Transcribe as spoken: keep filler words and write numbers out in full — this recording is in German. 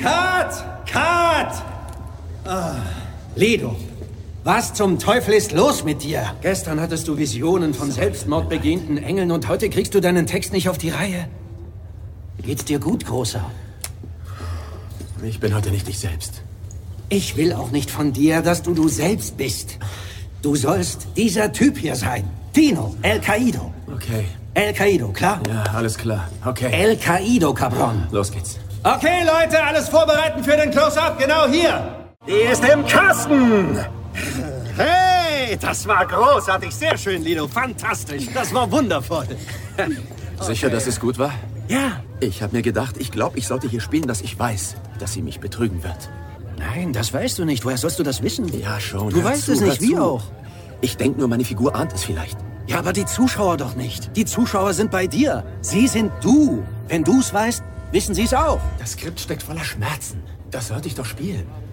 Cut! Cut! Ah, Lido, was zum Teufel ist los mit dir? Gestern hattest du Visionen von selbstmordbegehenden Engeln und heute kriegst du deinen Text nicht auf die Reihe. Geht's dir gut, Großer? Ich bin heute nicht ich selbst. Ich will auch nicht von dir, dass du du selbst bist. Du sollst dieser Typ hier sein. Tino, El Caído. Okay. El Caído, klar? Ja, alles klar. Okay. El Caído, Cabron. Los geht's. Okay, Leute, alles vorbereiten für den Close-Up. Genau hier. Die ist im Kasten! Hey, das war großartig. Sehr schön, Lido. Fantastisch. Das war wundervoll. Sicher, dass es gut war? Ja. Ich habe mir gedacht, ich glaube, ich sollte hier spielen, dass ich weiß, dass sie mich betrügen wird. Nein, das weißt du nicht. Woher sollst du das wissen? Ja, schon. Du hör weißt zu, es nicht, hör wie zu. auch. Ich denke nur, meine Figur ahnt es vielleicht. Ja, aber die Zuschauer doch nicht. Die Zuschauer sind bei dir. Sie sind du. Wenn du's weißt, wissen sie's auch. Das Skript steckt voller Schmerzen. Das sollte ich doch spielen.